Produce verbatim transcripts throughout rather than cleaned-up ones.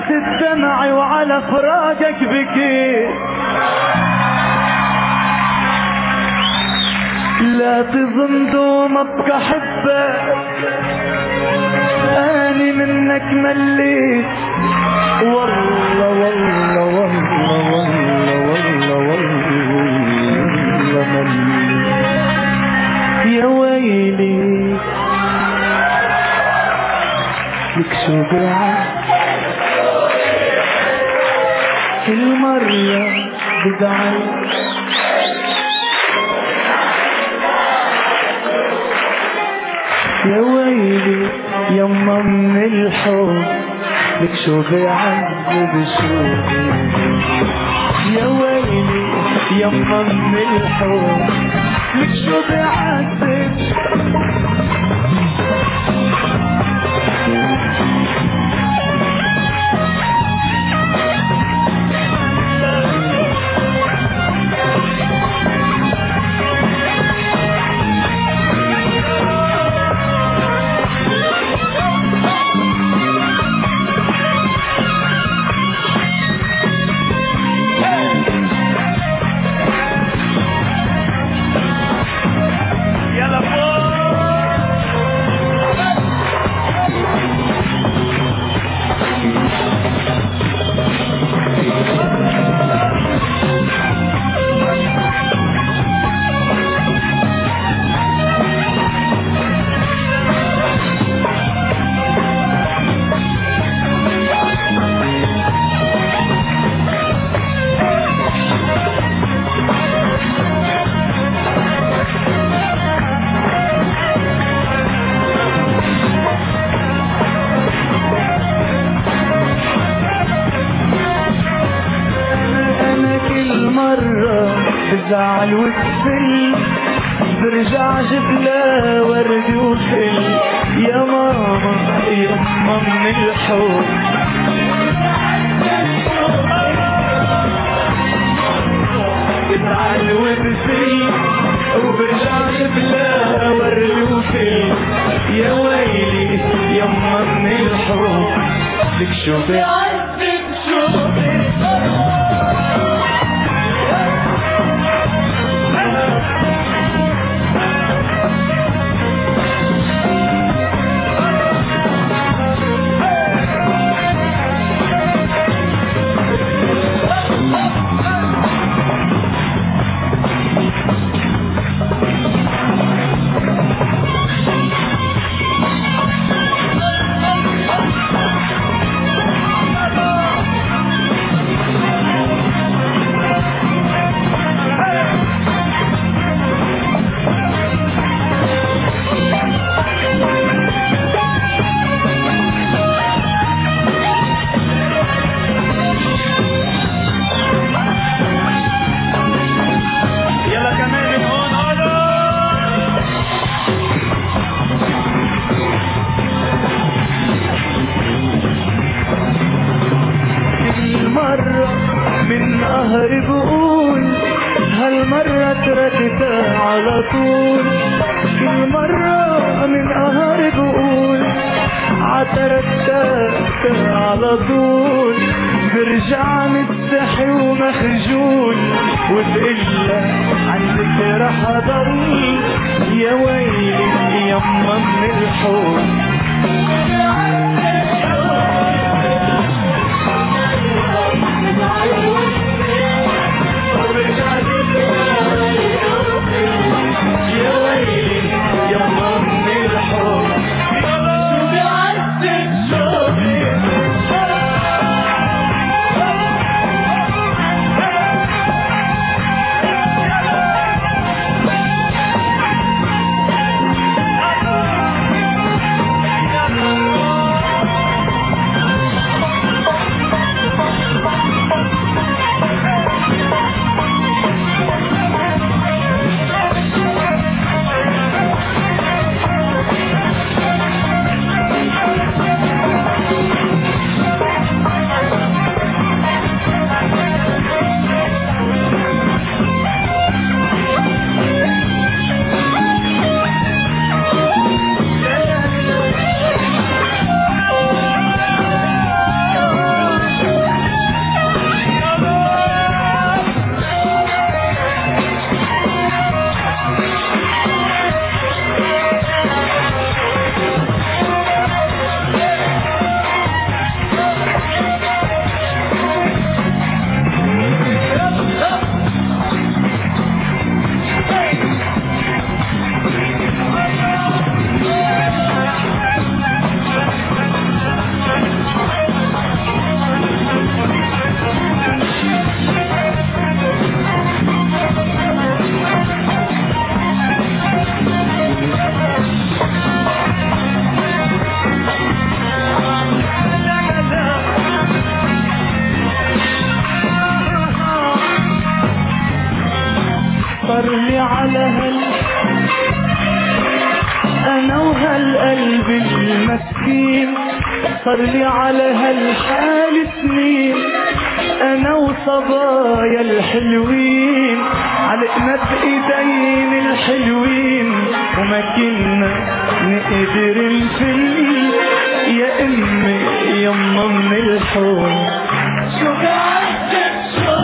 بكيت الدمع وعلى فراقك بكيت. لا تظن دوم ابقى حبك اني منك مليت. والله والله والله والله والله والله مليت. يا ويلي لك شو بعد كل مرة بزعل. يا ويلي يما من الحب لك شو بيعذب شوقي. يا ويلي يما من الحب لك شو بيعذب. بزعل وتفل برجع جبلة ورد وفل. يا ماما يا ماما من الحب بزعل وتفل وبرجع جبلة ورد وفل. يا ويلي يا ماما من الحب لك شو بيعذب شو بيعذب. من قهر بقول هالمرة تركتها على طول. كل مرة من قهر بقول عتركتها على طول. برجع مستحي ومخجول وتقلها عندك رح اضل. يا ويلي يما من الحب صار لي على هالحال سنين انا وصبايا الحلوين علقنا بايدين الحلوين وما كنا نقدر نفل يا امي يما من الحب شو بعدك شو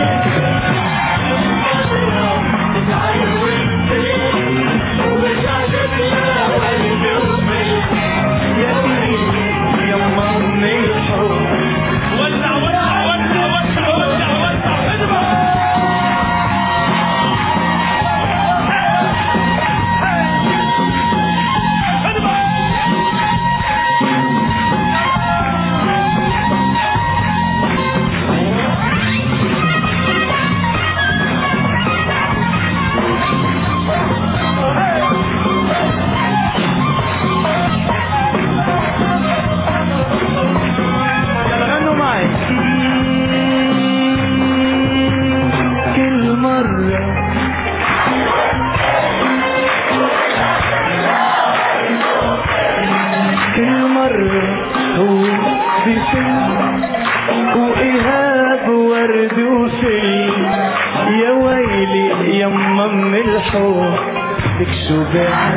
وإيهاب ورد وفي يا ويلي يما من الحب لك شو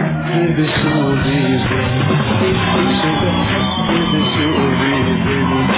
بعذب شو بيبي لك شو بعذب شو بيبي